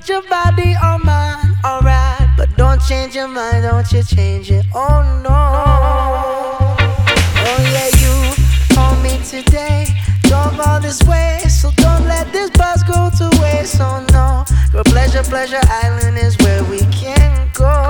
put your body on mine, alright. But don't change your mind, don't you change it, oh no. Oh yeah, you called me today, drove all this way, so don't let this bus go to waste, oh no. Girl, Pleasure Island is where we can go.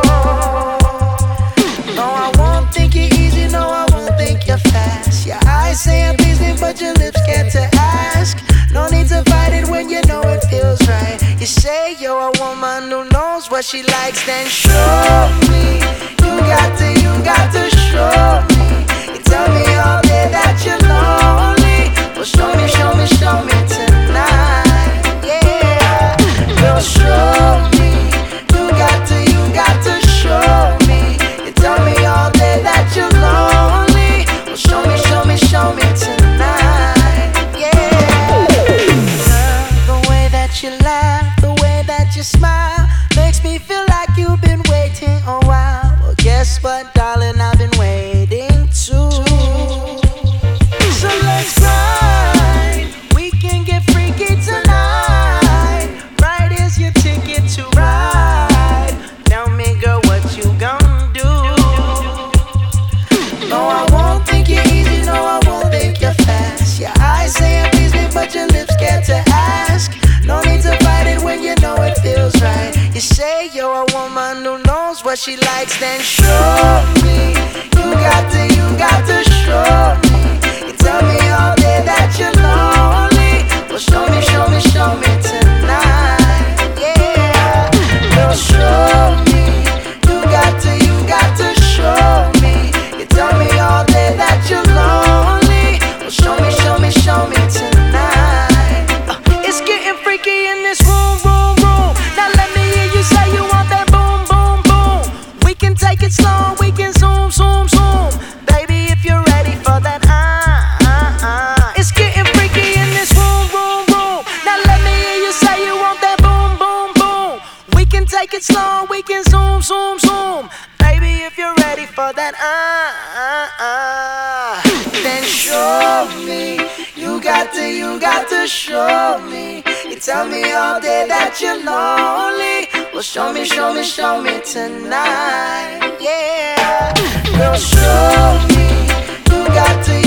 No, I won't think you're easy, no, I won't think you're fast. Your eyes say I'm pleasing, but your lips scared to ask. No need to fight it when you know it feels right. You say you're a woman who knows what she likes, then show me. You got to show me. You tell me all day that you're lonely. Well, show me tonight. Yeah, girl, show me. You got to show me. You tell me all day that you're lonely. Well, show me tonight. Yeah, the way that you laugh, the way that you smile, makes me feel like you've been waiting a while. Well, guess what, darling, I've been waiting too. So let's grind, we can get freaky tonight. Right is your ticket to ride. Tell me, girl, what you gon' do? No, I won't think you're easy, no, I won't think you're fast. Your eyes say I'm pleasing, but your lips scared to ask. No need to fight it when you know it feels right. You say you're a woman who knows what she likes, then show me. You got to show me. You tell me all day that you're lonely. Well, show me tonight. Yeah, girl, show me. You got to show me. You tell me all day that you're lonely. Well, show me tonight. It's getting freaky in this room. Now let me hear you say you want that boom. We can take it slow, we can zoom. Baby, if you're ready for that, It's getting freaky in this room. Now let me hear you say you want that boom. We can take it slow, we can zoom. Baby, if you're ready for that, then show me. You got to show me. You tell me all day that you're lonely. Well, show me tonight. Yeah, girl, show me. You got to